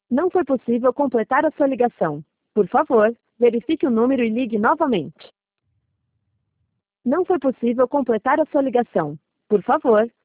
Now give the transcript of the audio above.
Não foi possível completar a sua ligação. Por favor, verifique o número e ligue novamente. Não foi possível completar a sua ligação. Por favor,